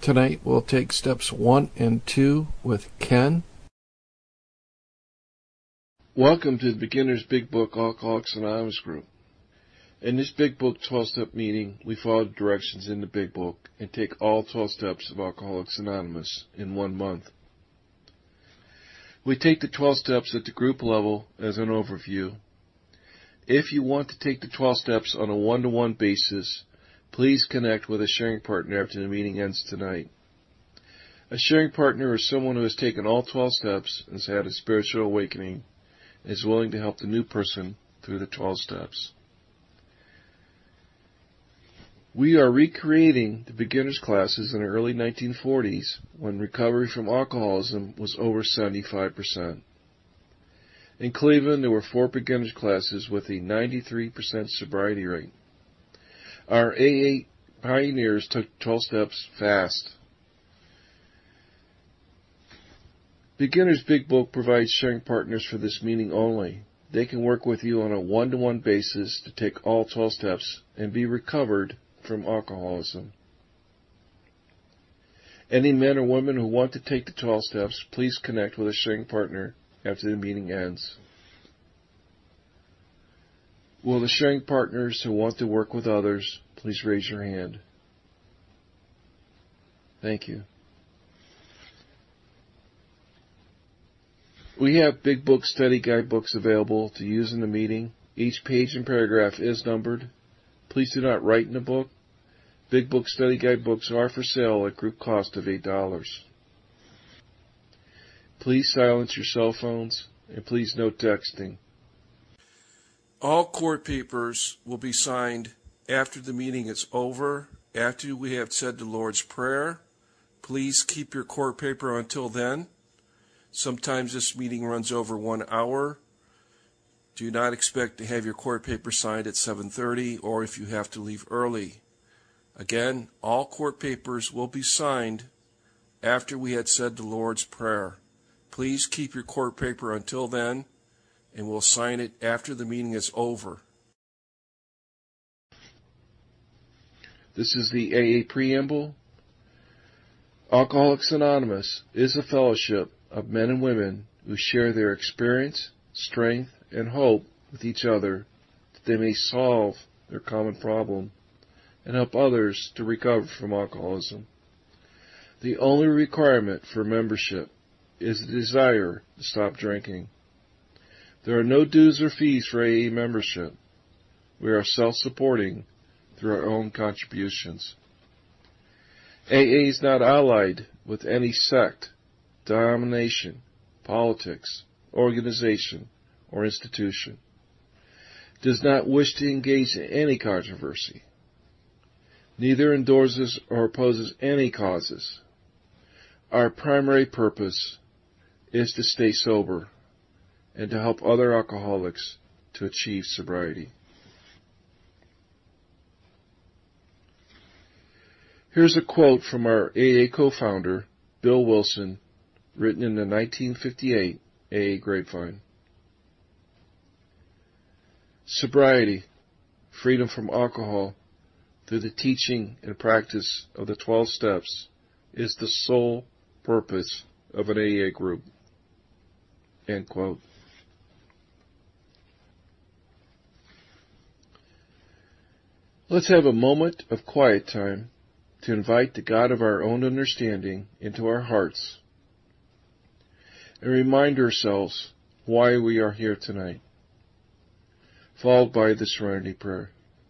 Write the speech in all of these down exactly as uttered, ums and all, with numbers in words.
Tonight we'll take steps one and two with Ken. Welcome to the Beginner's Big Book Alcoholics Anonymous group. In this Big Book twelve-step meeting, we follow the directions in the Big Book and take all twelve steps of Alcoholics Anonymous in one month. We take the twelve steps at the group level as an overview. If you want to take the twelve steps on a one-to-one basis, please connect with a sharing partner after the meeting ends tonight. A sharing partner is someone who has taken all twelve steps and has had a spiritual awakening and is willing to help the new person through the twelve steps. We are recreating the beginner's classes in the early nineteen forties when recovery from alcoholism was over seventy-five percent. In Cleveland, there were four beginner's classes with a ninety-three percent sobriety rate. Our A A pioneers took twelve steps fast. Beginner's Big Book provides sharing partners for this meeting only. They can work with you on a one-to-one basis to take all twelve steps and be recovered from alcoholism. Any men or women who want to take the twelve steps, please connect with a sharing partner after the meeting ends. Will the sharing partners who want to work with others, please raise your hand. Thank you. We have Big Book study guide books available to use in the meeting. Each page and paragraph is numbered. Please do not write in the book. Big Book study guide books are for sale at group cost of eight dollars. Please silence your cell phones and please no texting. All court papers will be signed after the meeting is over, after we have said the Lord's Prayer. Please keep your court paper until then. Sometimes this meeting runs over one hour. Do not expect to have your court paper signed at seven thirty or if you have to leave early. Again, all court papers will be signed after we had said the Lord's Prayer. Please keep your court paper until then, and we'll sign it after the meeting is over. This is the A A Preamble. Alcoholics Anonymous is a fellowship of men and women who share their experience, strength, and hope with each other that they may solve their common problem and help others to recover from alcoholism. The only requirement for membership is the desire to stop drinking. There are no dues or fees for A A membership. We are self-supporting through our own contributions. A A is not allied with any sect, denomination, politics, organization, or institution. Does not wish to engage in any controversy. Neither endorses or opposes any causes. Our primary purpose is to stay sober and to help other alcoholics to achieve sobriety. Here's a quote from our A A co-founder, Bill Wilson, written in the nineteen fifty-eight A A Grapevine. Sobriety, freedom from alcohol, through the teaching and practice of the twelve steps, is the sole purpose of an A A group. End quote. Let's have a moment of quiet time to invite the God of our own understanding into our hearts and remind ourselves why we are here tonight, followed by the Serenity Prayer.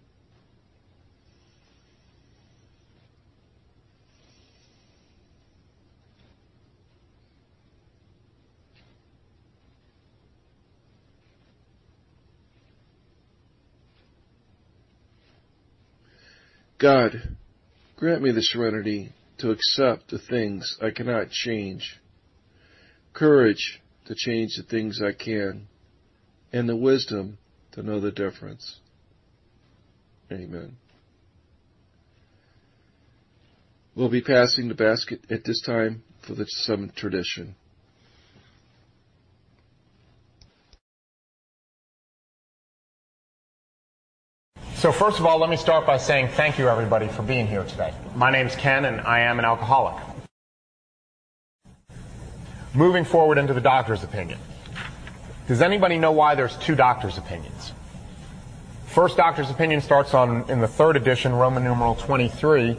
God, grant me the serenity to accept the things I cannot change, courage to change the things I can, and the wisdom to know the difference. Amen. We'll be passing the basket at this time for the seventh tradition. So first of all, let me start by saying thank you, everybody, for being here today. My name's Ken, and I am an alcoholic. Moving forward into the doctor's opinion. Does anybody know why there's two doctor's opinions? First doctor's opinion starts on in the third edition, Roman numeral twenty-three.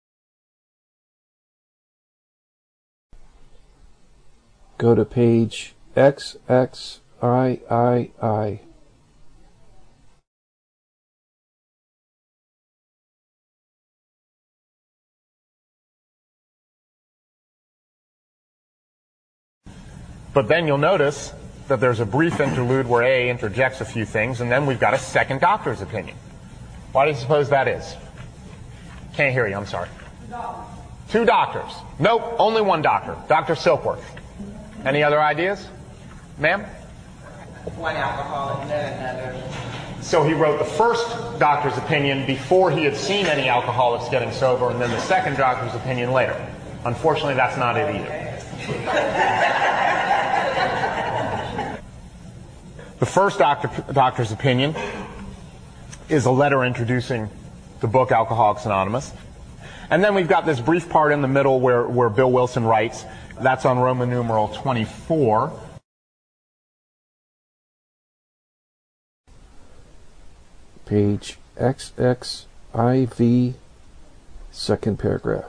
Go to page X X I I I. But then you'll notice that there's a brief interlude where A interjects a few things, and then we've got a second doctor's opinion. Why do you suppose that is? Can't hear you, I'm sorry. Two doctors. Nope, only one doctor. Doctor Silkworth. Any other ideas? Ma'am? One alcoholic, then another. So he wrote the first doctor's opinion before he had seen any alcoholics getting sober, and then the second doctor's opinion later. Unfortunately, that's not it either. The first doctor, doctor's opinion is a letter introducing the book Alcoholics Anonymous. And then we've got this brief part in the middle where, where Bill Wilson writes. That's on Roman numeral twenty-four. Page X X I V, second paragraph.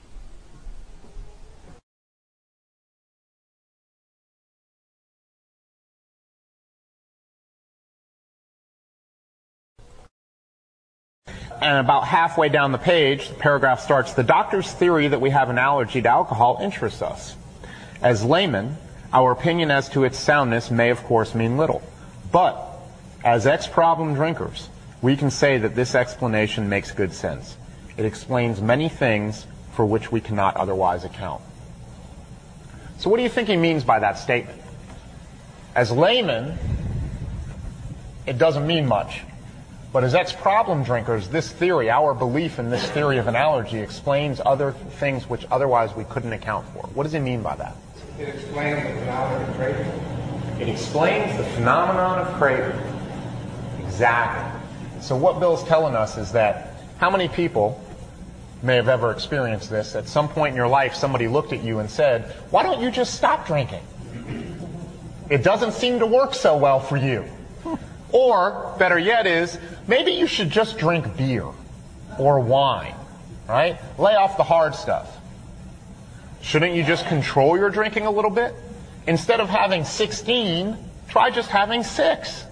And about halfway down the page, the paragraph starts, the doctor's theory that we have an allergy to alcohol interests us. As laymen, our opinion as to its soundness may of course mean little. But, as ex-problem drinkers, we can say that this explanation makes good sense. It explains many things for which we cannot otherwise account. So what do you think he means by that statement? As laymen, it doesn't mean much. But as ex-problem drinkers, this theory, our belief in this theory of an allergy, explains other things which otherwise we couldn't account for. What does he mean by that? It explains the phenomenon of craving. It explains the phenomenon of craving. Exactly. So what Bill's telling us is that how many people may have ever experienced this? At some point in your life, somebody looked at you and said, why don't you just stop drinking? It doesn't seem to work so well for you. Or, better yet is, maybe you should just drink beer or wine, right? Lay off the hard stuff. Shouldn't you just control your drinking a little bit? Instead of having sixteen, try just having six.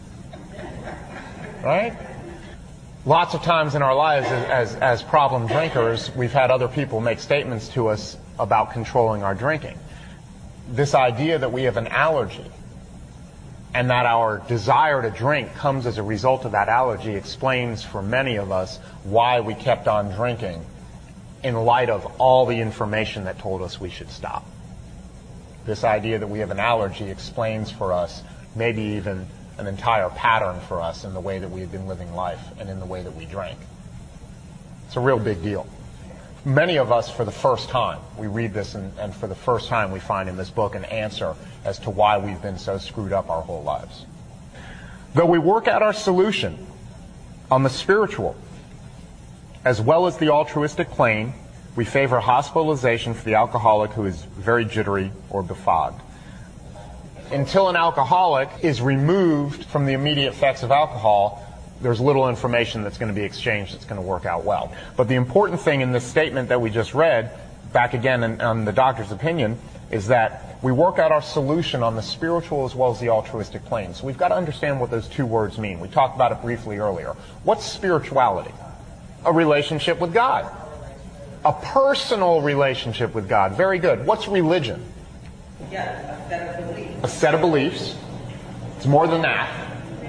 Right? Lots of times in our lives as, as, as problem drinkers, we've had other people make statements to us about controlling our drinking. This idea that we have an allergy and that our desire to drink comes as a result of that allergy explains for many of us why we kept on drinking in light of all the information that told us we should stop. This idea that we have an allergy explains for us maybe even an entire pattern for us in the way that we have been living life and in the way that we drank. It's a real big deal. Many of us, for the first time, we read this and, and for the first time we find in this book an answer as to why we've been so screwed up our whole lives. Though we work out our solution on the spiritual as well as the altruistic plane, we favor hospitalization for the alcoholic who is very jittery or befogged. Until an alcoholic is removed from the immediate effects of alcohol, there's little information that's going to be exchanged that's going to work out well. But the important thing in this statement that we just read, back again in, on the doctor's opinion, is that we work out our solution on the spiritual as well as the altruistic plane. So we've got to understand what those two words mean. We talked about it briefly earlier. What's spirituality? A relationship with God. A personal relationship with God. Very good. What's religion? Yeah, a set of beliefs. A set of beliefs. It's more than that.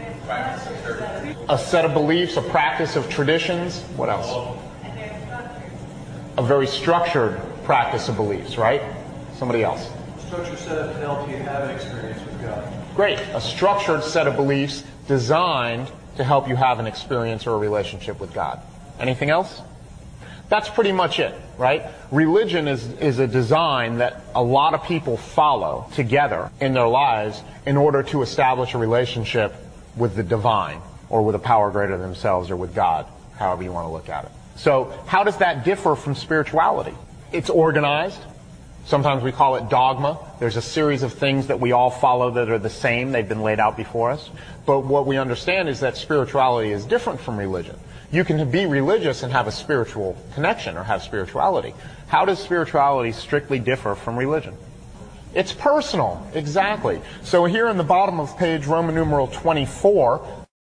A set of beliefs, a practice of traditions. What else? A very structured practice of beliefs, right? Somebody else. Structured set of help you have an experience with God. Great. A structured set of beliefs designed to help you have an experience or a relationship with God. Anything else? That's pretty much it, right? Religion is, is a design that a lot of people follow together in their lives in order to establish a relationship with the divine or with a power greater than themselves, or with God, however you want to look at it. So how does that differ from spirituality? It's organized. Sometimes we call it dogma. There's a series of things that we all follow that are the same. They've been laid out before us. But what we understand is that spirituality is different from religion. You can be religious and have a spiritual connection or have spirituality. How does spirituality strictly differ from religion? It's personal, exactly. So here in the bottom of page Roman numeral twenty-four,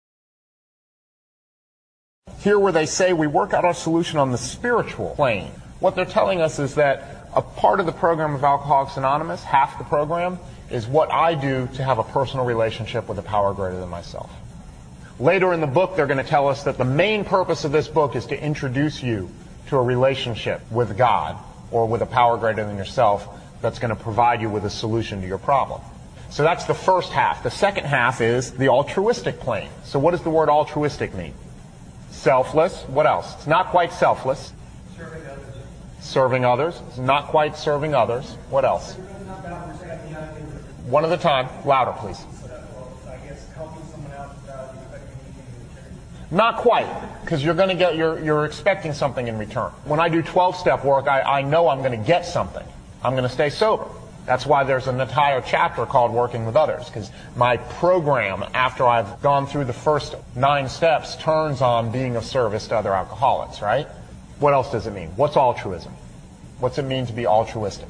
here where they say we work out our solution on the spiritual plane, what they're telling us is that a part of the program of Alcoholics Anonymous, half the program, is what I do to have a personal relationship with a power greater than myself. Later in the book, they're going to tell us that the main purpose of this book is to introduce you to a relationship with God or with a power greater than yourself that's going to provide you with a solution to your problem. So that's the first half. The second half is the altruistic plane. So what does the word altruistic mean? Selfless. What else? It's not quite selfless. Serving others. Serving others. It's not quite serving others. What else? One at a time. Louder, please. I guess helping someone else without expecting anything in return. Not quite, because you're going to get you're you're expecting something in return. When I do twelve-step work, I, I know I'm going to get something. I'm going to stay sober. That's why there's an entire chapter called Working with Others, because my program, after I've gone through the first nine steps, turns on being of service to other alcoholics, right? What else does it mean? What's altruism? What's it mean to be altruistic?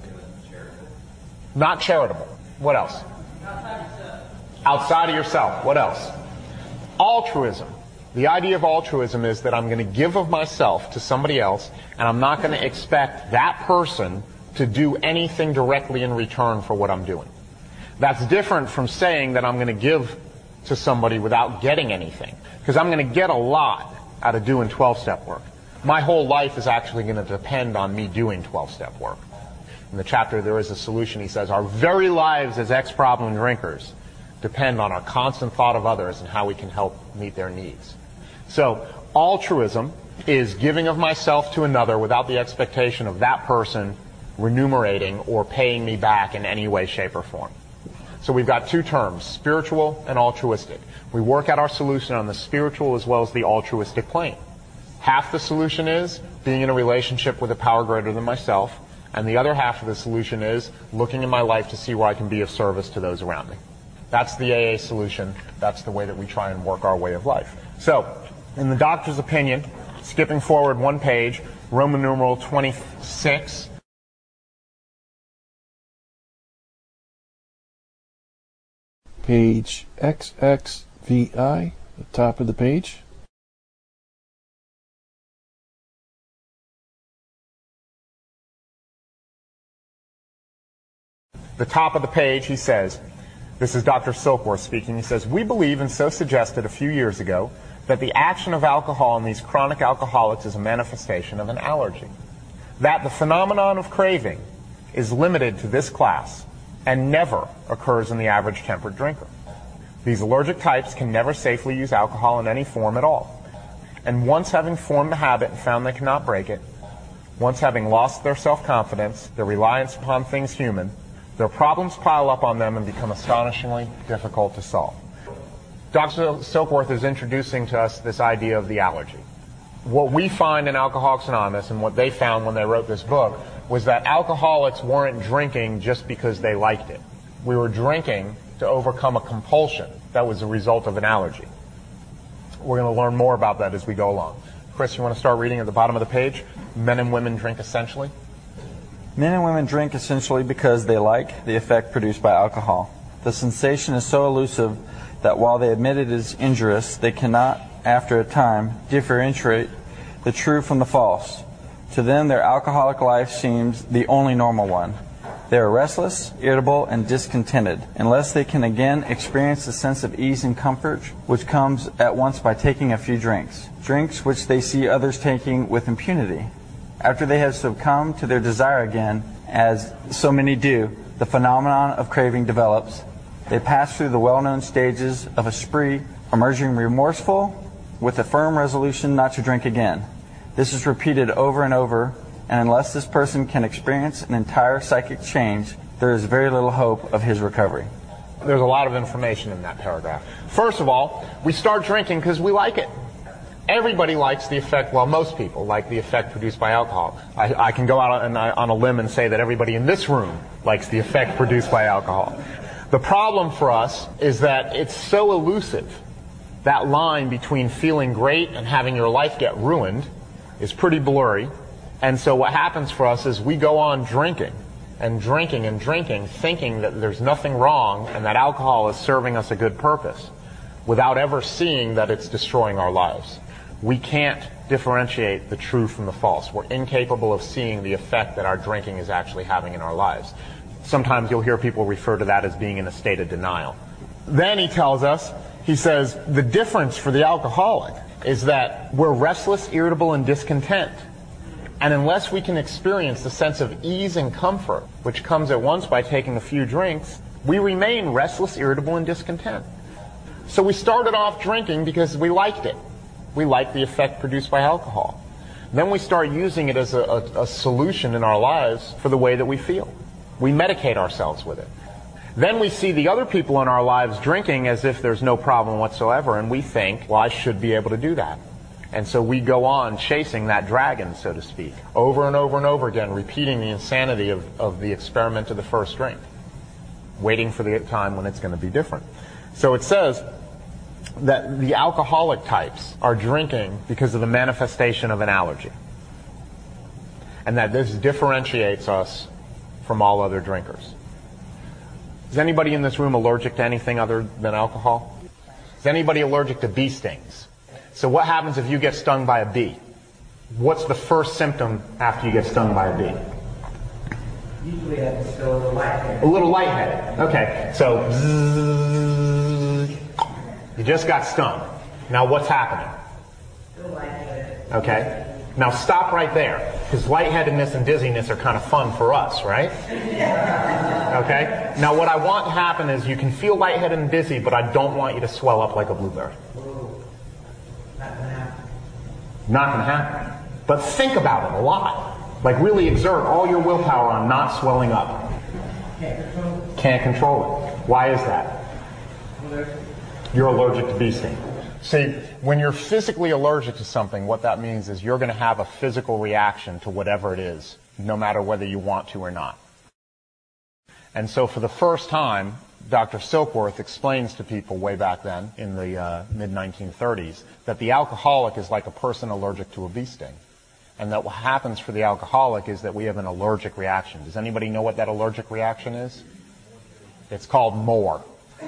Not charitable. What else? Outside of yourself. What else? Altruism. The idea of altruism is that I'm going to give of myself to somebody else, and I'm not going to expect that person to do anything directly in return for what I'm doing. That's different from saying that I'm going to give to somebody without getting anything, because I'm going to get a lot out of doing twelve-step work. My whole life is actually going to depend on me doing twelve-step work. In the chapter, There Is a Solution, he says, our very lives as ex-problem drinkers depend on our constant thought of others and how we can help meet their needs. So, altruism is giving of myself to another without the expectation of that person remunerating or paying me back in any way, shape, or form. So we've got two terms, spiritual and altruistic. We work out our solution on the spiritual as well as the altruistic plane. Half the solution is being in a relationship with a power greater than myself, and the other half of the solution is looking in my life to see where I can be of service to those around me. That's the A A solution. That's the way that we try and work our way of life. So, in the doctor's opinion, skipping forward one page, Roman numeral twenty-six, Page X X V I, the top of the page. The top of the page, he says, this is Doctor Silkworth speaking, he says, we believe and so suggested a few years ago that the action of alcohol in these chronic alcoholics is a manifestation of an allergy. That the phenomenon of craving is limited to this class and never occurs in the average temperate drinker. These allergic types can never safely use alcohol in any form at all. And once having formed the habit and found they cannot break it, once having lost their self-confidence, their reliance upon things human, their problems pile up on them and become astonishingly difficult to solve. Doctor Silkworth is introducing to us this idea of the allergy. What we find in Alcoholics Anonymous and what they found when they wrote this book was that alcoholics weren't drinking just because they liked it. We were drinking to overcome a compulsion that was a result of an allergy. We're going to learn more about that as we go along. Chris, you want to start reading at the bottom of the page? Men and women drink essentially. Men and women drink essentially because they like the effect produced by alcohol. The sensation is so elusive that while they admit it is injurious, they cannot, after a time, differentiate the true from the false. To them, their alcoholic life seems the only normal one. They are restless, irritable, and discontented, unless they can again experience the sense of ease and comfort which comes at once by taking a few drinks, drinks which they see others taking with impunity. After they have succumbed to their desire again, as so many do, the phenomenon of craving develops. They pass through the well-known stages of a spree, emerging remorseful with a firm resolution not to drink again. This is repeated over and over, and unless this person can experience an entire psychic change, there is very little hope of his recovery. There's a lot of information in that paragraph. First of all, we start drinking because we like it. Everybody likes the effect, well, most people like the effect produced by alcohol. I, I can go out on, on a limb and say that everybody in this room likes the effect produced by alcohol. The problem for us is that it's so elusive. That line between feeling great and having your life get ruined is pretty blurry. And so what happens for us is we go on drinking and drinking and drinking, thinking that there's nothing wrong and that alcohol is serving us a good purpose, without ever seeing that it's destroying our lives. We can't differentiate the true from the false. We're incapable of seeing the effect that our drinking is actually having in our lives. Sometimes you'll hear people refer to that as being in a state of denial. Then he tells us, he says, the difference for the alcoholic is that we're restless, irritable, and discontent. And unless we can experience the sense of ease and comfort, which comes at once by taking a few drinks, we remain restless, irritable, and discontent. So we started off drinking because we liked it. We like the effect produced by alcohol. Then we start using it as a, a, a solution in our lives for the way that we feel. We medicate ourselves with it. Then we see the other people in our lives drinking as if there's no problem whatsoever, and we think, well, I should be able to do that. And so we go on chasing that dragon, so to speak, over and over and over again, repeating the insanity of, of the experiment of the first drink, waiting for the time when it's going to be different. So it says that the alcoholic types are drinking because of the manifestation of an allergy, and that this differentiates us from all other drinkers. Is anybody in this room allergic to anything other than alcohol? Is anybody allergic to bee stings? So what happens if you get stung by a bee? What's the first symptom after you get stung by a bee? Usually it's still a little lightheaded. A little lightheaded. Okay, so bzzz, you just got stung. Now what's happening? Still lightheaded. Okay. Now stop right there, because lightheadedness and dizziness are kind of fun for us, right? Okay? Now what I want to happen is you can feel lightheaded and dizzy, but I don't want you to swell up like a blueberry. Not gonna happen. Not going to happen. But think about it a lot. Like really exert all your willpower on not swelling up. Can't control it. Can't control it. Why is that? You're allergic to bee sting. See, when you're physically allergic to something, what that means is you're going to have a physical reaction to whatever it is, no matter whether you want to or not. And so for the first time, Doctor Silkworth explains to people way back then, in the uh, mid nineteen thirties, that the alcoholic is like a person allergic to a bee sting. And that what happens for the alcoholic is that we have an allergic reaction. Does anybody know what that allergic reaction is? It's called more.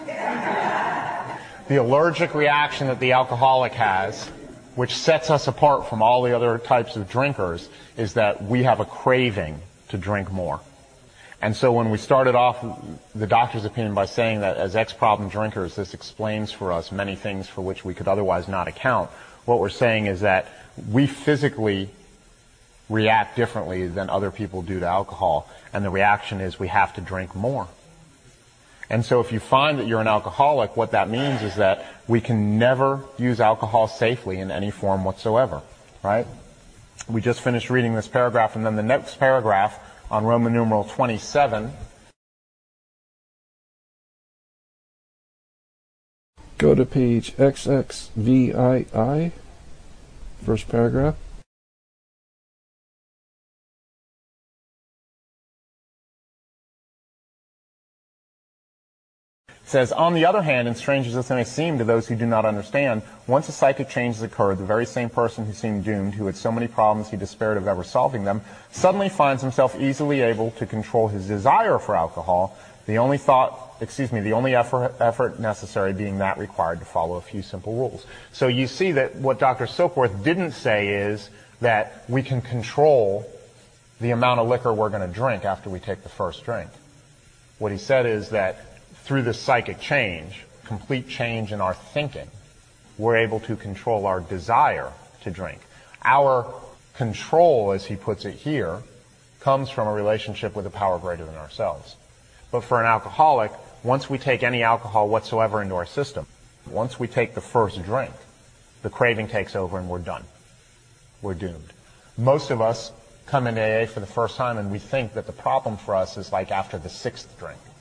The allergic reaction that the alcoholic has, which sets us apart from all the other types of drinkers, is that we have a craving to drink more. And so when we started off the doctor's opinion by saying that as ex-problem drinkers, this explains for us many things for which we could otherwise not account, what we're saying is that we physically react differently than other people do to alcohol, and the reaction is we have to drink more. And so if you find that you're an alcoholic, what that means is that we can never use alcohol safely in any form whatsoever, right? We just finished reading this paragraph, and then the next paragraph on Roman numeral twenty-seven. Go to page X X V I I, first paragraph. It says, on the other hand, and strange as this may seem to those who do not understand, once a psychic change has occurred, the very same person who seemed doomed, who had so many problems he despaired of ever solving them, suddenly finds himself easily able to control his desire for alcohol, the only thought, excuse me, the only effort, effort necessary being that required to follow a few simple rules. So you see that what Doctor Silkworth didn't say is that we can control the amount of liquor we're going to drink after we take the first drink. What he said is that through this psychic change, complete change in our thinking, we're able to control our desire to drink. Our control, as he puts it here, comes from a relationship with a power greater than ourselves. But for an alcoholic, once we take any alcohol whatsoever into our system, once we take the first drink, the craving takes over and we're done. We're doomed. Most of us come into A A for the first time and we think that the problem for us is like after the sixth drink.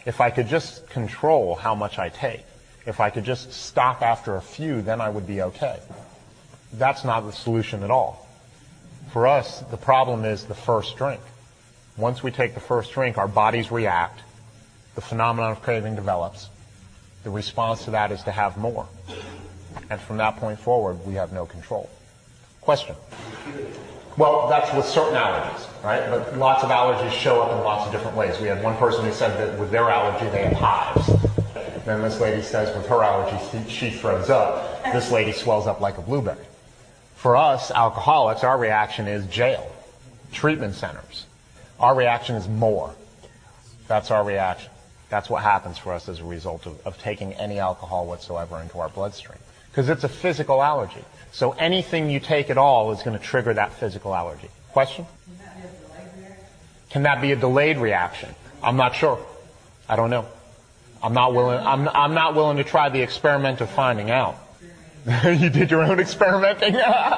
If I could just control how much I take, if I could just stop after a few, then I would be okay. That's not the solution at all. For us, the problem is the first drink. Once we take the first drink, our bodies react. The phenomenon of craving develops. The response to that is to have more. And from that point forward, we have no control. Question? Well, that's with certain allergies, right? But lots of allergies show up in lots of different ways. We had one person who said that with their allergy, they had hives. Then this lady says with her allergy, she throws up. This lady swells up like a blueberry. For us, alcoholics, our reaction is jail, treatment centers. Our reaction is more. That's our reaction. That's what happens for us as a result of, of taking any alcohol whatsoever into our bloodstream. Because it's a physical allergy. So anything you take at all is going to trigger that physical allergy. Question? Can that be a delayed reaction? I'm not sure. I don't know. I'm not willing. I'm, I'm not willing to try the experiment of finding out. You did your own experimenting?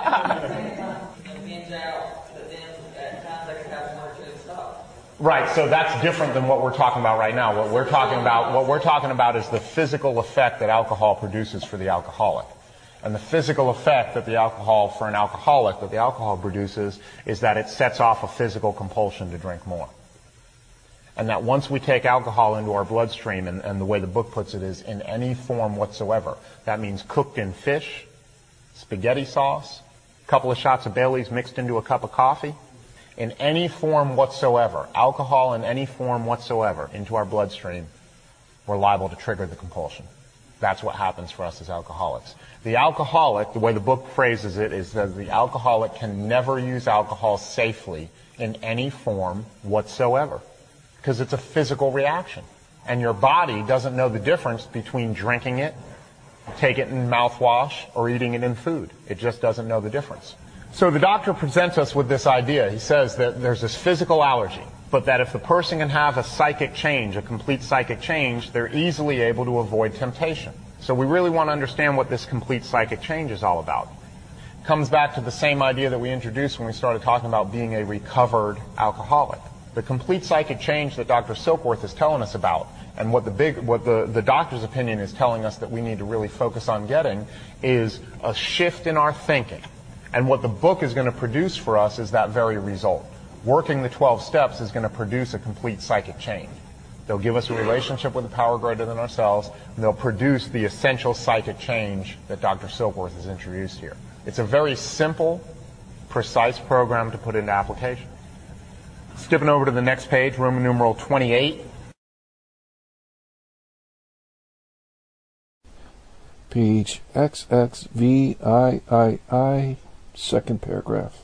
Right, so that's different than what we're talking about right now. What we're talking about, what we're talking about is the physical effect that alcohol produces for the alcoholic. And the physical effect that the alcohol, for an alcoholic, that the alcohol produces is that it sets off a physical compulsion to drink more. And that once we take alcohol into our bloodstream, and, and the way the book puts it is in any form whatsoever, that means cooked in fish, spaghetti sauce, a couple of shots of Bailey's mixed into a cup of coffee, in any form whatsoever, alcohol in any form whatsoever into our bloodstream, we're liable to trigger the compulsion. That's what happens for us as alcoholics. The alcoholic, the way the book phrases it, is that the alcoholic can never use alcohol safely in any form whatsoever, because it's a physical reaction. And your body doesn't know the difference between drinking it, take it in mouthwash, or eating it in food. It just doesn't know the difference. So the doctor presents us with this idea. He says that there's this physical allergy, but that if the person can have a psychic change, a complete psychic change, they're easily able to avoid temptation. So we really want to understand what this complete psychic change is all about. It comes back to the same idea that we introduced when we started talking about being a recovered alcoholic. The complete psychic change that Doctor Silkworth is telling us about, and what the big, what the, the doctor's opinion is telling us that we need to really focus on getting, is a shift in our thinking. And what the book is going to produce for us is that very result. Working the twelve steps is going to produce a complete psychic change. They'll give us a relationship with a power greater than ourselves, and they'll produce the essential psychic change that Doctor Silkworth has introduced here. It's a very simple, precise program to put into application. Skipping over to the next page, Roman numeral twenty-eight. Page X X V I I I, second paragraph.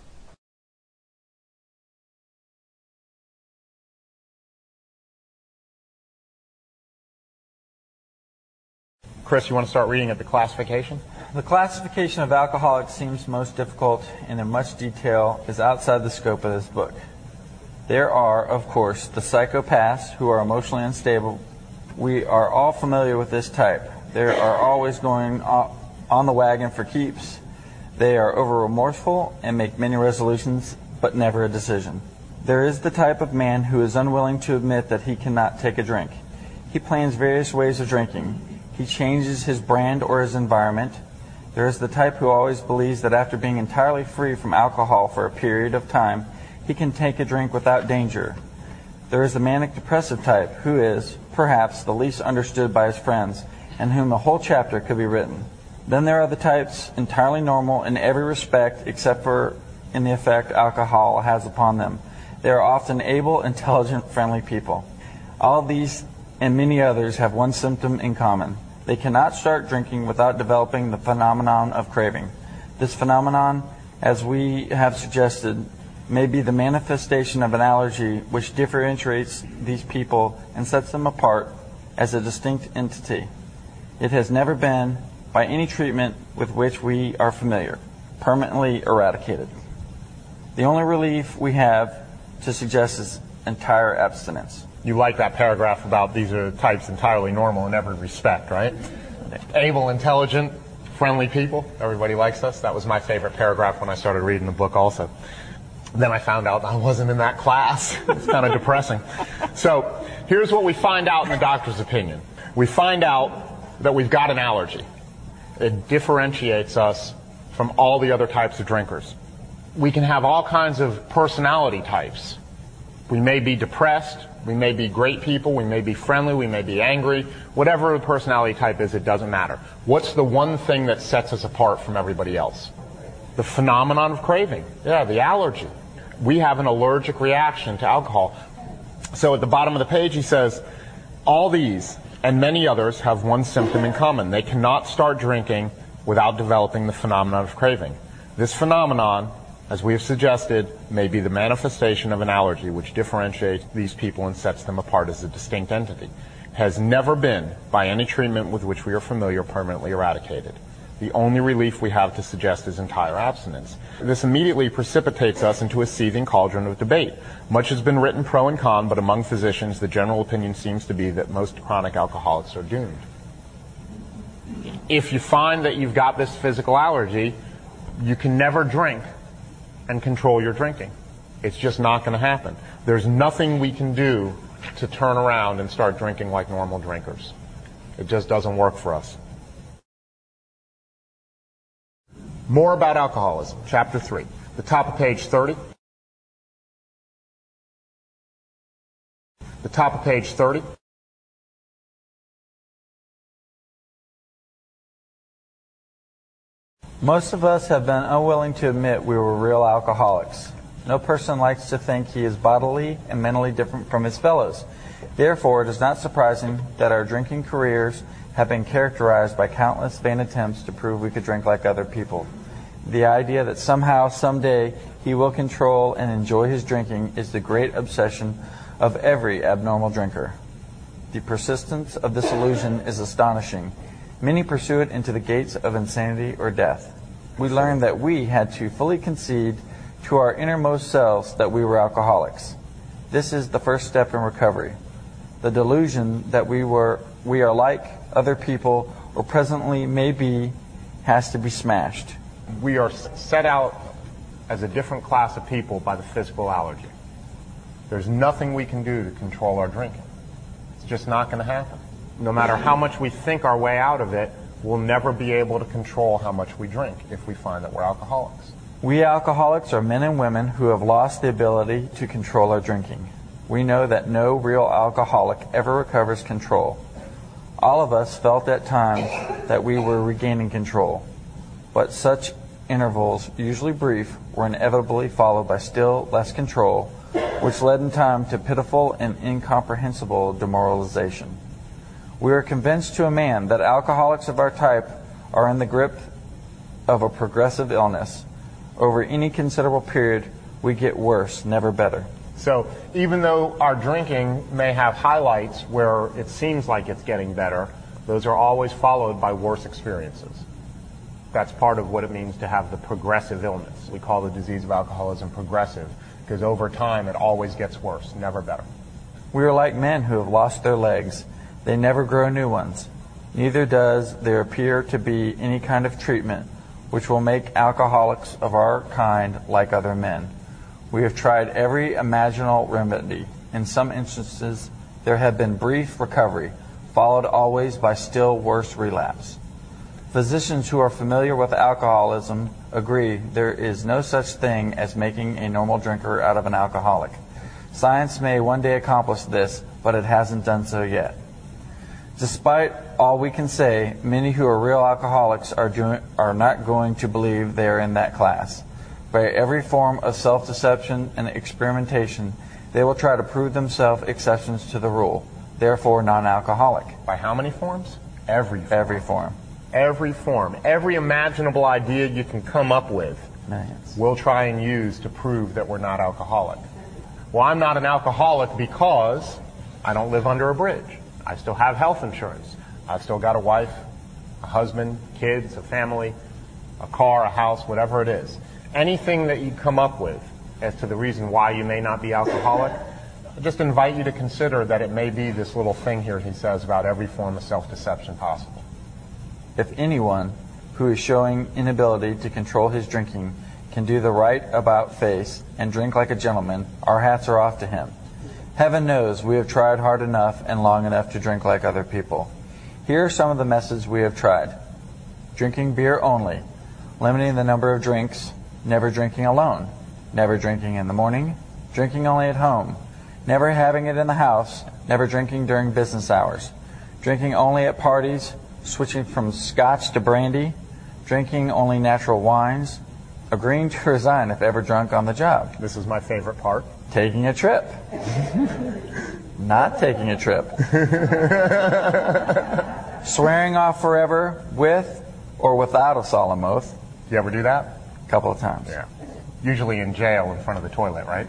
Chris, you want to start reading at the classification? The classification of alcoholics seems most difficult and in much detail is outside the scope of this book. There are, of course, the psychopaths who are emotionally unstable. We are all familiar with this type. They are always going on the wagon for keeps. They are over-remorseful and make many resolutions, but never a decision. There is the type of man who is unwilling to admit that he cannot take a drink. He plans various ways of drinking. He changes his brand or his environment. There is the type who always believes that after being entirely free from alcohol for a period of time, he can take a drink without danger. There is the manic-depressive type who is, perhaps, the least understood by his friends, and whom a whole chapter could be written. Then there are the types entirely normal in every respect except for in the effect alcohol has upon them. They are often able, intelligent, friendly people. All of these and many others have one symptom in common. They cannot start drinking without developing the phenomenon of craving. This phenomenon, as we have suggested, may be the manifestation of an allergy which differentiates these people and sets them apart as a distinct entity. It has never been, by any treatment with which we are familiar, permanently eradicated. The only relief we have to suggest is entire abstinence. You like that paragraph about these are types entirely normal in every respect, right? Able, intelligent, friendly people. Everybody likes us. That was my favorite paragraph when I started reading the book also. Then I found out I wasn't in that class. It's kind of depressing. So here's what we find out in the doctor's opinion. We find out that we've got an allergy. It differentiates us from all the other types of drinkers. We can have all kinds of personality types. We may be depressed, we may be great people, we may be friendly, we may be angry. Whatever the personality type is, it doesn't matter. What's the one thing that sets us apart from everybody else? The phenomenon of craving. Yeah, the allergy. We have an allergic reaction to alcohol. So at the bottom of the page he says, all these and many others have one symptom in common. They cannot start drinking without developing the phenomenon of craving. This phenomenon, as we have suggested, may be the manifestation of an allergy which differentiates these people and sets them apart as a distinct entity. Has never been, by any treatment with which we are familiar, permanently eradicated. The only relief we have to suggest is entire abstinence. This immediately precipitates us into a seething cauldron of debate. Much has been written pro and con, but among physicians the general opinion seems to be that most chronic alcoholics are doomed. If you find that you've got this physical allergy, you can never drink and control your drinking. It's just not going to happen. There's nothing we can do to turn around and start drinking like normal drinkers. It just doesn't work for us. More about alcoholism, chapter three. The top of page thirty. The top of page thirty. Most of us have been unwilling to admit we were real alcoholics. No person likes to think he is bodily and mentally different from his fellows. Therefore, it is not surprising that our drinking careers have been characterized by countless vain attempts to prove we could drink like other people. The idea that somehow, someday, he will control and enjoy his drinking is the great obsession of every abnormal drinker. The persistence of this illusion is astonishing. Many pursue it into the gates of insanity or death. We learned that we had to fully concede to our innermost selves that we were alcoholics. This is the first step in recovery. The delusion that we were we are like other people or presently may be has to be smashed. We are set out as a different class of people by the physical allergy. There's nothing we can do to control our drinking. It's just not going to happen. No matter how much we think our way out of it, we'll never be able to control how much we drink if we find that we're alcoholics. We alcoholics are men and women who have lost the ability to control our drinking. We know that no real alcoholic ever recovers control. All of us felt at times that we were regaining control, but such intervals, usually brief, were inevitably followed by still less control, which led in time to pitiful and incomprehensible demoralization. We are convinced to a man that alcoholics of our type are in the grip of a progressive illness. Over any considerable period, we get worse, never better. So even though our drinking may have highlights where it seems like it's getting better, those are always followed by worse experiences. That's part of what it means to have the progressive illness. We call the disease of alcoholism progressive, because over time it always gets worse, never better. We are like men who have lost their legs. They never grow new ones. Neither does there appear to be any kind of treatment which will make alcoholics of our kind like other men. We have tried every imaginable remedy. In some instances, there have been brief recovery, followed always by still worse relapse. Physicians who are familiar with alcoholism agree there is no such thing as making a normal drinker out of an alcoholic. Science may one day accomplish this, but it hasn't done so yet. Despite all we can say, many who are real alcoholics are, doing, are not going to believe they are in that class. By every form of self-deception and experimentation, they will try to prove themselves exceptions to the rule, therefore non-alcoholic. By how many forms? Every form. Every form. Every form. Every imaginable idea you can come up with, Millions. we'll try and use to prove that we're not alcoholic. Well, I'm not an alcoholic because I don't live under a bridge. I still have health insurance. I've still got a wife, a husband, kids, a family, a car, a house, whatever it is. Anything that you come up with as to the reason why you may not be alcoholic, I just invite you to consider that it may be this little thing here he says about every form of self-deception possible. If anyone who is showing inability to control his drinking can do the right about face and drink like a gentleman, our hats are off to him. Heaven knows we have tried hard enough and long enough to drink like other people. Here are some of the methods we have tried. Drinking beer only, limiting the number of drinks, never drinking alone, never drinking in the morning, drinking only at home, never having it in the house, never drinking during business hours, drinking only at parties, switching from scotch to brandy, drinking only natural wines, agreeing to resign if ever drunk on the job. This is my favorite part. Taking a trip. Not taking a trip. Swearing off forever with or without a solemn oath. You ever do that? A couple of times. Yeah. Usually in jail in front of the toilet, right?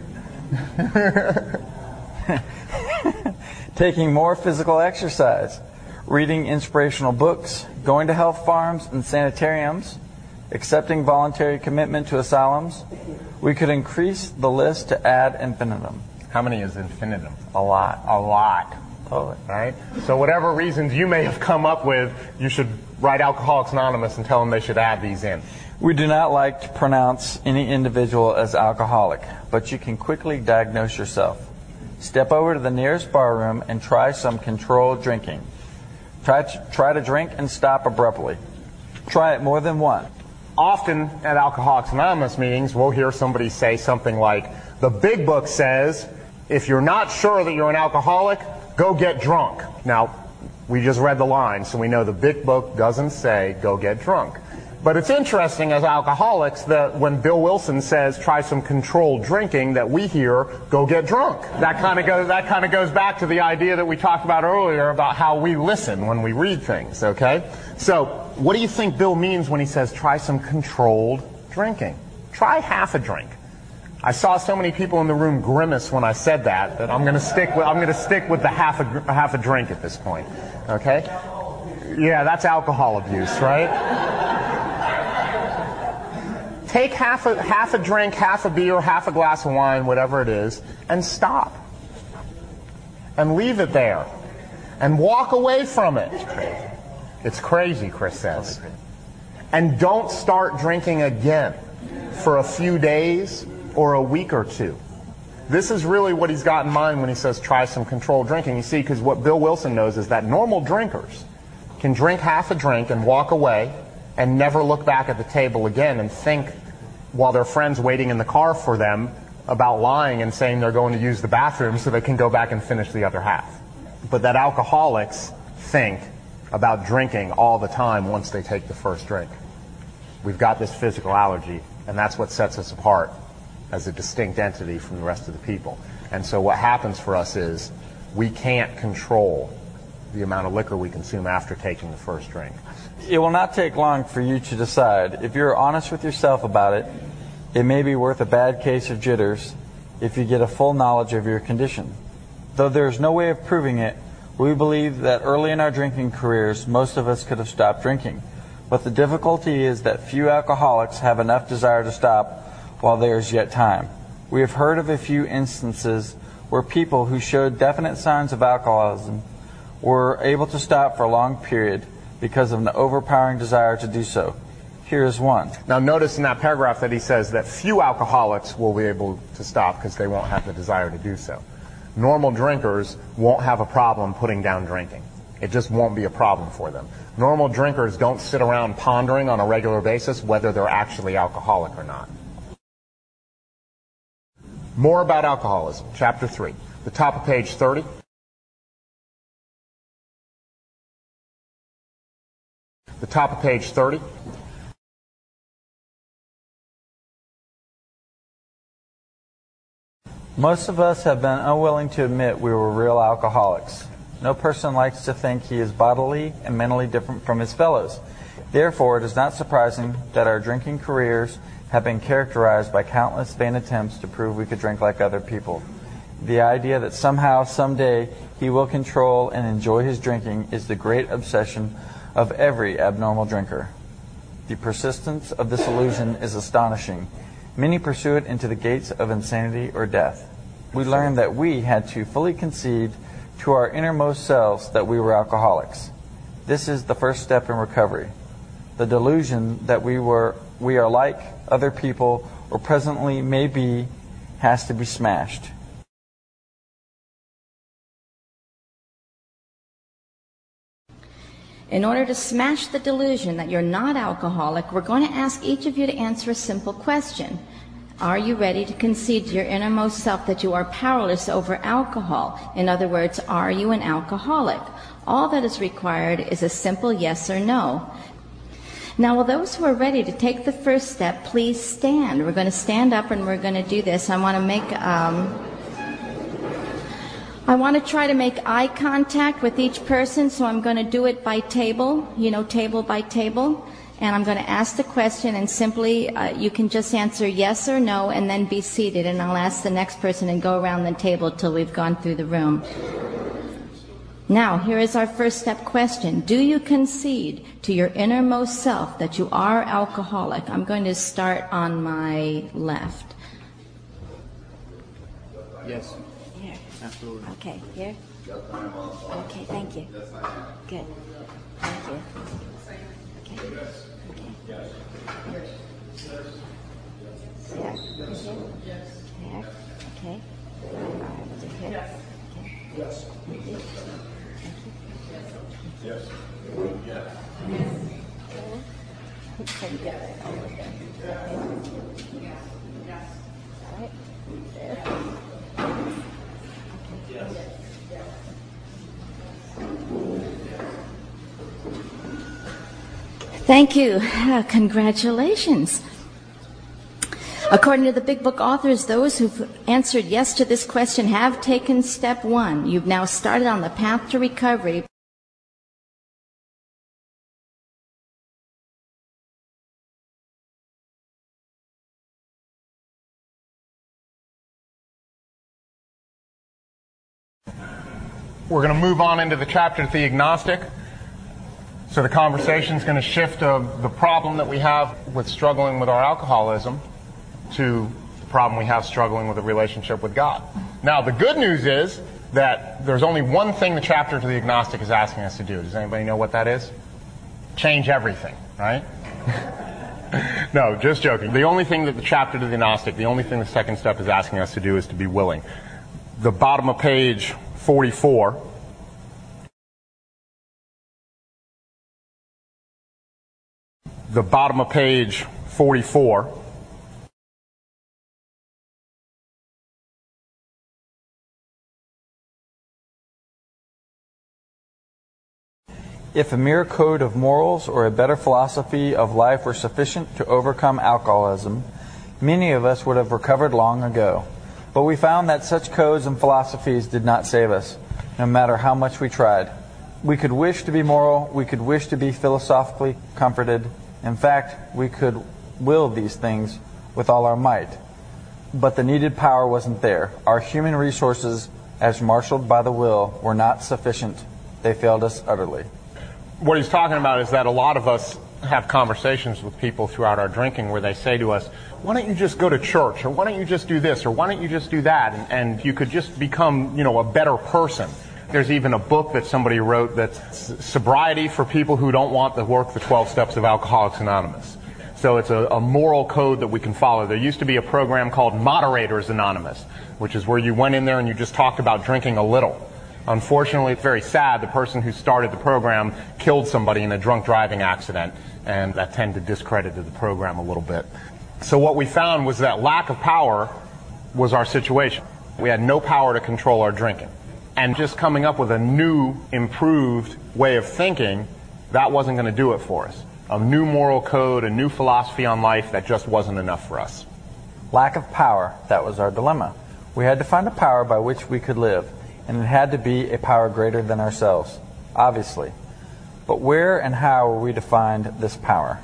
Taking more physical exercise. Reading inspirational books. Going to health farms and sanitariums. Accepting voluntary commitment to asylums. We could increase the list to ad infinitum. How many is infinitum? A lot. A lot. Totally. Right? So whatever reasons you may have come up with, you should write Alcoholics Anonymous and tell them they should add these in. We do not like to pronounce any individual as alcoholic, but you can quickly diagnose yourself. Step over to the nearest bar room and try some controlled drinking. Try to, try to drink and stop abruptly. Try it more than once. Often at Alcoholics Anonymous meetings, we'll hear somebody say something like, the big book says, if you're not sure that you're an alcoholic, go get drunk. Now, we just read the line, so we know the big book doesn't say go get drunk. But it's interesting as alcoholics that when Bill Wilson says try some controlled drinking, that we hear go get drunk. That kind of goes that kind of goes back to the idea that we talked about earlier about how we listen when we read things, okay? So, what do you think Bill means when he says try some controlled drinking? Try half a drink. I saw so many people in the room grimace when I said that that I'm going to stick with I'm going to stick with the half a half a drink at this point. Okay? Yeah, that's alcohol abuse, right? Take half a half a drink, half a beer, half a glass of wine, whatever it is, and stop. And leave it there. And walk away from it. It's crazy. It's crazy, Chris says. And don't start drinking again for a few days or a week or two. This is really what he's got in mind when he says try some controlled drinking. You see, because what Bill Wilson knows is that normal drinkers can drink half a drink and walk away and never look back at the table again and think while their friend's waiting in the car for them about lying and saying they're going to use the bathroom so they can go back and finish the other half. But that alcoholics think about drinking all the time once they take the first drink. We've got this physical allergy, and that's what sets us apart as a distinct entity from the rest of the people. And so what happens for us is we can't control the amount of liquor we consume after taking the first drink. It will not take long for you to decide. If you're honest with yourself about it, it may be worth a bad case of jitters if you get a full knowledge of your condition. Though there is no way of proving it, we believe that early in our drinking careers, most of us could have stopped drinking. But the difficulty is that few alcoholics have enough desire to stop while there is yet time. We have heard of a few instances where people who showed definite signs of alcoholism were able to stop for a long period because of an overpowering desire to do so. Here is one. Now notice in that paragraph that he says that few alcoholics will be able to stop because they won't have the desire to do so. Normal drinkers won't have a problem putting down drinking. It just won't be a problem for them. Normal drinkers don't sit around pondering on a regular basis whether they're actually alcoholic or not. More about alcoholism, chapter three. The top of page thirty. The top of page thirty. Most of us have been unwilling to admit we were real alcoholics. No person likes to think he is bodily and mentally different from his fellows. Therefore, it is not surprising that our drinking careers have been characterized by countless vain attempts to prove we could drink like other people. The idea that somehow, someday, he will control and enjoy his drinking is the great obsession of every abnormal drinker. The persistence of this illusion is astonishing. Many pursue it into the gates of insanity or death. We learned that we had to fully concede to our innermost selves that we were alcoholics. This is the first step in recovery. The delusion that we were we are like other people or presently may be has to be smashed. In order to smash the delusion that you're not alcoholic, we're going to ask each of you to answer a simple question. Are you ready to concede to your innermost self that you are powerless over alcohol? In other words, are you an alcoholic? All that is required is a simple yes or no. Now, will those who are ready to take the first step please stand? We're going to stand up and we're going to do this. I want to make, um, I want to try to make eye contact with each person, so I'm going to do it by table, you know, table by table. And I'm going to ask the question, and simply uh, you can just answer yes or no and then be seated. And I'll ask the next person and go around the table till we've gone through the room. Now, here is our first step question. Do you concede to your innermost self that you are alcoholic? I'm going to start on my left. Yes. Here. Absolutely. Okay, here. Okay, thank you. Good. Thank you. Okay. Okay. Yes. Here. Here. Okay. Here. Okay. Yes. Thank you. Yes. Yes. Thank you. All right. There. Thank you. Uh, congratulations. According to the Big Book authors, those who've answered yes to this question have taken step one. You've now started on the path to recovery. We're going to move on into the chapter The Agnostic. So the conversation is going to shift of the problem that we have with struggling with our alcoholism to the problem we have struggling with a relationship with God. Now, the good news is that there's only one thing the chapter to the agnostic is asking us to do. Does anybody know what that is? Change everything, right? No, just joking. The only thing that the chapter to the agnostic, the only thing the second step is asking us to do is to be willing. The bottom of page forty-four. The bottom of page forty-four. If a mere code of morals or a better philosophy of life were sufficient to overcome alcoholism, many of us would have recovered long ago. But we found that such codes and philosophies did not save us, no matter how much we tried. We could wish to be moral, we could wish to be philosophically comforted. In fact, we could will these things with all our might. But the needed power wasn't there. Our human resources, as marshaled by the will, were not sufficient. They failed us utterly. What he's talking about is that a lot of us have conversations with people throughout our drinking where they say to us, why don't you just go to church, or why don't you just do this, or why don't you just do that, and, and you could just become, you know, a better person. There's even a book that somebody wrote that's sobriety for people who don't want to work the twelve steps of Alcoholics Anonymous. So it's a, a moral code that we can follow. There used to be a program called Moderators Anonymous, which is where you went in there and you just talked about drinking a little. Unfortunately, it's very sad. The person who started the program killed somebody in a drunk driving accident, and that tended to discredit the program a little bit. So what we found was that lack of power was our situation. We had no power to control our drinking. And just coming up with a new, improved way of thinking, that wasn't going to do it for us. A new moral code, a new philosophy on life, that just wasn't enough for us. Lack of power, that was our dilemma. We had to find a power by which we could live. And it had to be a power greater than ourselves, obviously. But where and how were we to find this power?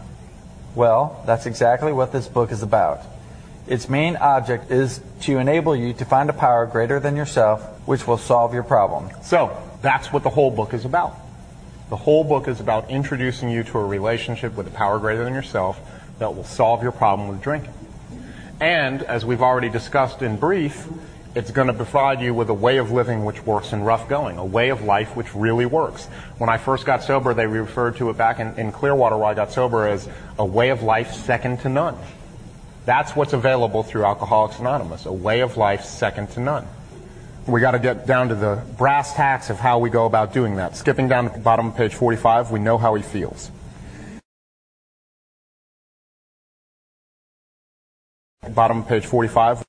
Well, that's exactly what this book is about. Its main object is to enable you to find a power greater than yourself, which will solve your problem. So, that's what the whole book is about. The whole book is about introducing you to a relationship with a power greater than yourself that will solve your problem with drinking. And, as we've already discussed in brief, it's going to provide you with a way of living which works in rough going, a way of life which really works. When I first got sober, they referred to it back in, in Clearwater where I got sober as a way of life second to none. That's what's available through Alcoholics Anonymous, a way of life second to none. We got to get down to the brass tacks of how we go about doing that. Skipping down to the bottom of page forty-five, we know how he feels. Bottom of page forty-five.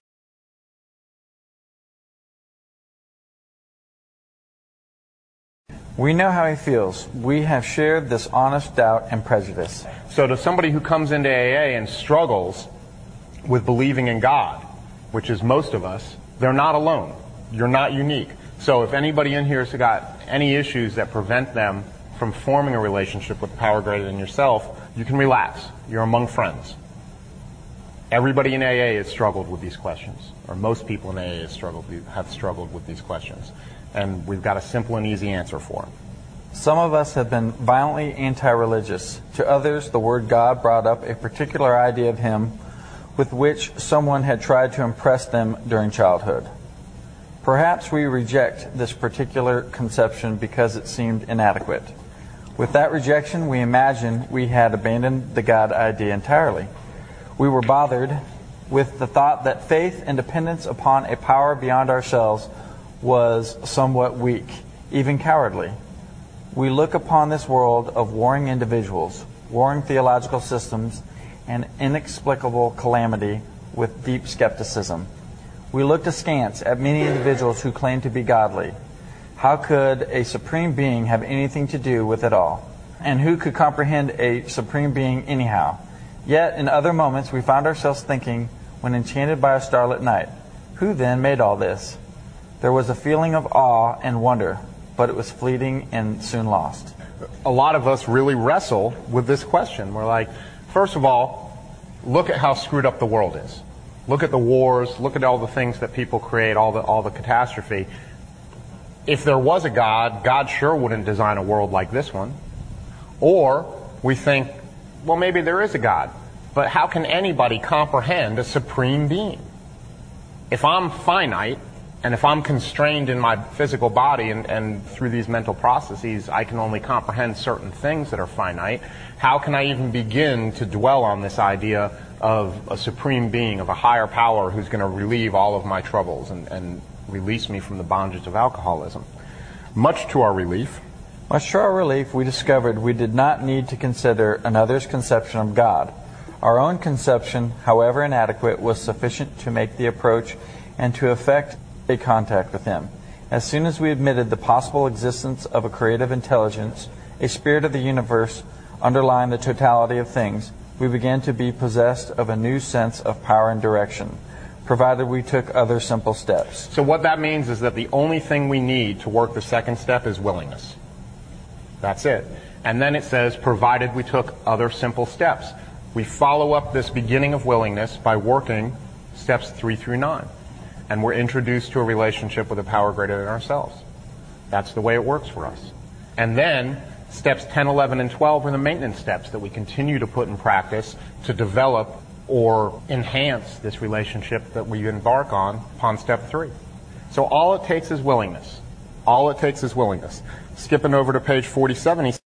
We know how he feels. We have shared this honest doubt and prejudice. So to somebody who comes into A A and struggles with believing in God, which is most of us, they're not alone. You're not unique. So if anybody in here has got any issues that prevent them from forming a relationship with power greater than yourself, you can relax. You're among friends. Everybody in A A has struggled with these questions, or most people in A A have struggled, have struggled with these questions. And we've got a simple and easy answer for them. Some of us have been violently anti-religious. To others, the word God brought up a particular idea of him with which someone had tried to impress them during childhood. Perhaps we reject this particular conception because it seemed inadequate. With that rejection, we imagine we had abandoned the God idea entirely. We were bothered with the thought that faith and dependence upon a power beyond ourselves was somewhat weak, even cowardly. We look upon this world of warring individuals, warring theological systems, and inexplicable calamity with deep skepticism. We looked askance at many individuals who claim to be godly. How could a supreme being have anything to do with it all? And who could comprehend a supreme being anyhow? Yet in other moments we found ourselves thinking, when enchanted by a starlit night, who then made all this? There was a feeling of awe and wonder, but it was fleeting and soon lost. A lot of us really wrestle with this question. We're like, first of all, look at how screwed up the world is. Look at the wars, look at all the things that people create, all the all the catastrophe. If there was a God, God sure wouldn't design a world like this one. Or we think, well, maybe there is a God, but how can anybody comprehend a supreme being? If I'm finite, and if I'm constrained in my physical body and, and through these mental processes, I can only comprehend certain things that are finite, how can I even begin to dwell on this idea of a supreme being, of a higher power who's going to relieve all of my troubles and, and release me from the bondage of alcoholism? Much to our relief, Much to our relief, we discovered we did not need to consider another's conception of God. Our own conception, however inadequate, was sufficient to make the approach and to effect a contact with him. As soon as we admitted the possible existence of a creative intelligence, a spirit of the universe underlying the totality of things, we began to be possessed of a new sense of power and direction, provided we took other simple steps. So what that means is that the only thing we need to work the second step is willingness. That's it. And then it says, provided we took other simple steps. We follow up this beginning of willingness by working steps three through nine. And we're introduced to a relationship with a power greater than ourselves. That's the way it works for us. And then steps ten, eleven, and twelve are the maintenance steps that we continue to put in practice to develop or enhance this relationship that we embark on upon step three. So all it takes is willingness. All it takes is willingness. Skipping over to page forty-seven, he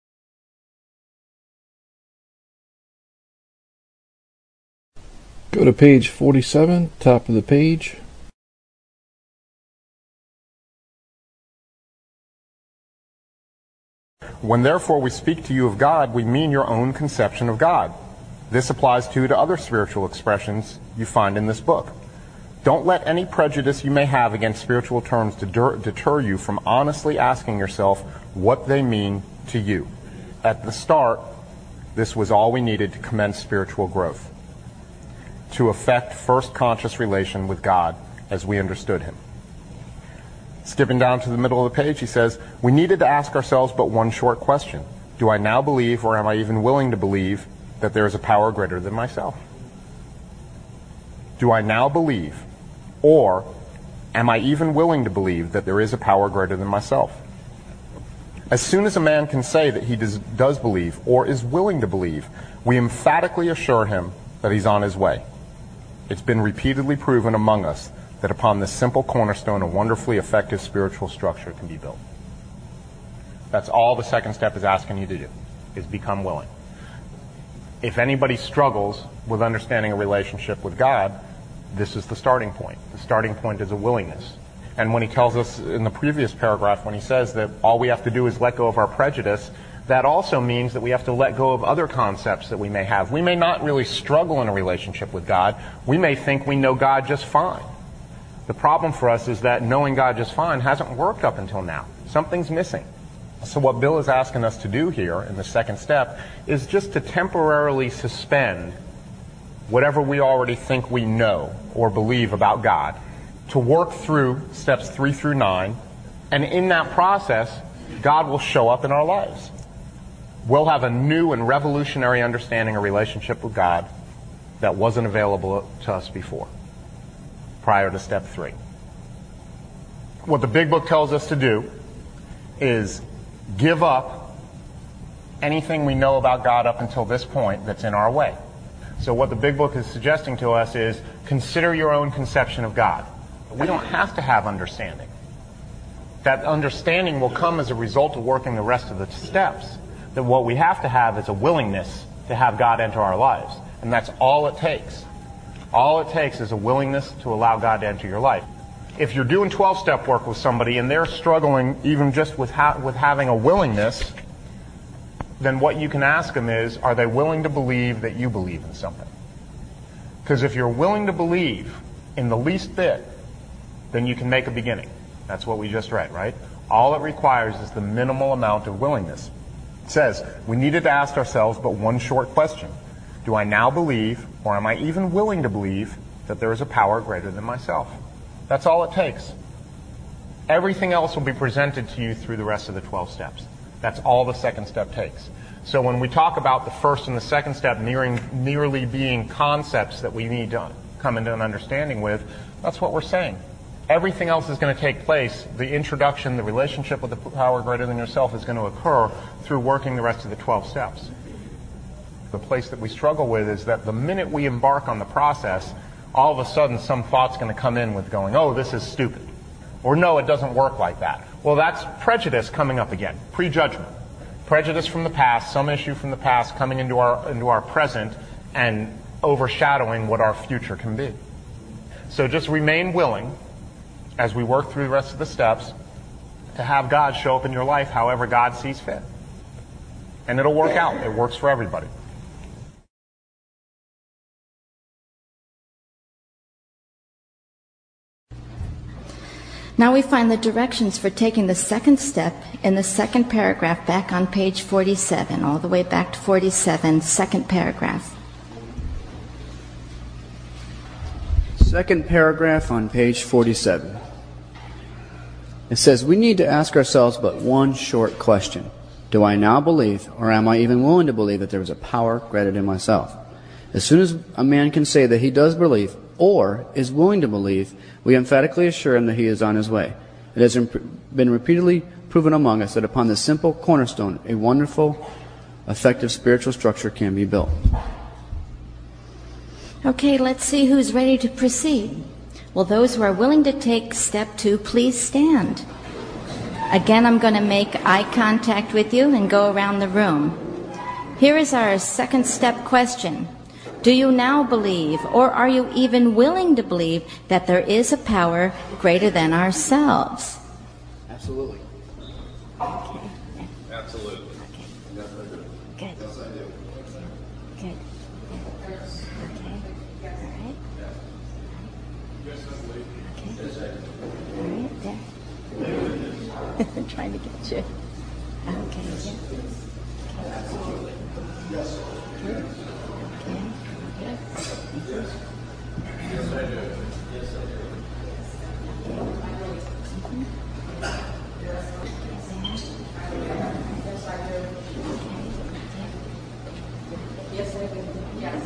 Go to page forty-seven, top of the page. When therefore we speak to you of God, we mean your own conception of God. This applies too to other spiritual expressions you find in this book. Don't let any prejudice you may have against spiritual terms deter, deter you from honestly asking yourself what they mean to you. At the start, this was all we needed to commence spiritual growth, to effect first conscious relation with God as we understood him. Skipping down to the middle of the page, he says, we needed to ask ourselves but one short question. Do I now believe, or am I even willing to believe, that there is a power greater than myself? Do I now believe, or am I even willing to believe that there is a power greater than myself? As soon as a man can say that he does, does believe, or is willing to believe, we emphatically assure him that he's on his way. It's been repeatedly proven among us that upon this simple cornerstone a wonderfully effective spiritual structure can be built. That's all the second step is asking you to do, is become willing. If anybody struggles with understanding a relationship with God, this is the starting point. The starting point is a willingness. And when he tells us in the previous paragraph, when he says that all we have to do is let go of our prejudice, that also means that we have to let go of other concepts that we may have. We may not really struggle in a relationship with God. We may think we know God just fine. The problem for us is that knowing God just fine hasn't worked up until now. Something's missing. So what Bill is asking us to do here in the second step is just to temporarily suspend whatever we already think we know or believe about God, to work through steps three through nine, and in that process, God will show up in our lives. We'll have a new and revolutionary understanding of relationship with God that wasn't available to us before, prior to step three. What the Big Book tells us to do is give up anything we know about God up until this point that's in our way. So what the Big Book is suggesting to us is consider your own conception of God. We don't have to have understanding. That understanding will come as a result of working the rest of the steps. That what we have to have is a willingness to have God enter our lives. And that's all it takes. All it takes is a willingness to allow God to enter your life. If you're doing twelve-step work with somebody and they're struggling even just with, ha- with having a willingness, then what you can ask them is, are they willing to believe that you believe in something? Because if you're willing to believe in the least bit, then you can make a beginning. That's what we just read, right? All it requires is the minimal amount of willingness. It says, we needed to ask ourselves but one short question. Do I now believe, or am I even willing to believe, that there is a power greater than myself? That's all it takes. Everything else will be presented to you through the rest of the twelve steps. That's all the second step takes. So when we talk about the first and the second step nearing, merely being concepts that we need to come into an understanding with, that's what we're saying. Everything else is going to take place. The introduction, the relationship with the power greater than yourself is going to occur through working the rest of the twelve steps. The place that we struggle with is that the minute we embark on the process, all of a sudden some thought's going to come in with going, oh, this is stupid. Or no, it doesn't work like that. Well, that's prejudice coming up again. Prejudgment. Prejudice from the past, some issue from the past coming into our, into our present and overshadowing what our future can be. So just remain willing as we work through the rest of the steps to have God show up in your life however God sees fit. And it'll work out. It works for everybody. Now we find the directions for taking the second step in the second paragraph back on page forty-seven, all the way back to forty-seven, second paragraph. Second paragraph on page forty-seven. It says, we need to ask ourselves but one short question. Do I now believe, or am I even willing to believe that there is a power greater than myself? As soon as a man can say that he does believe, or is willing to believe, we emphatically assure him that he is on his way. It has been repeatedly proven among us that upon this simple cornerstone, a wonderful, effective spiritual structure can be built. Okay, let's see who's ready to proceed. Will those who are willing to take step two please stand? Again, I'm going to make eye contact with you and go around the room. Here is our second step question. Do you now believe, or are you even willing to believe, that there is a power greater than ourselves? Absolutely. Okay. Absolutely. Okay. Yes, I do. Good. Yes, I do. Good. Okay. All right. Yes, I believe. Okay. Yes, I do. All right. There. I'm trying to get you. Okay. Yeah. Absolutely. Yes. Good. Okay. Yes. Yes, I do. Yes, I do. Mm-hmm. Yes, I do. Yes, I do. Yes.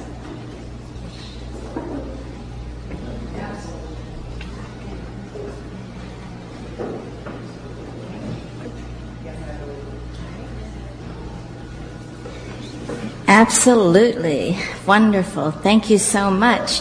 Absolutely. Wonderful. Thank you so much.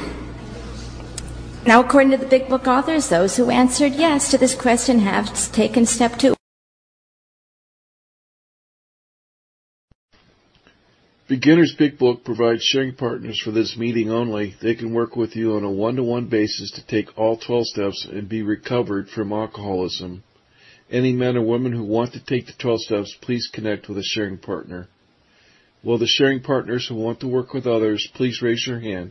Now, according to the Big Book authors, those who answered yes to this question have taken step two. Beginner's Big Book provides sharing partners for this meeting only. They can work with you on a one-to-one basis to take all twelve steps and be recovered from alcoholism. Any men or women who want to take the twelve steps, please connect with a sharing partner. Will the sharing partners who want to work with others, please raise your hand.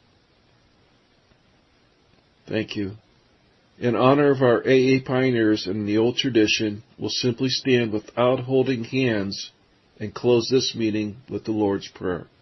Thank you. In honor of our A A pioneers and the old tradition, we'll simply stand without holding hands and close this meeting with the Lord's Prayer.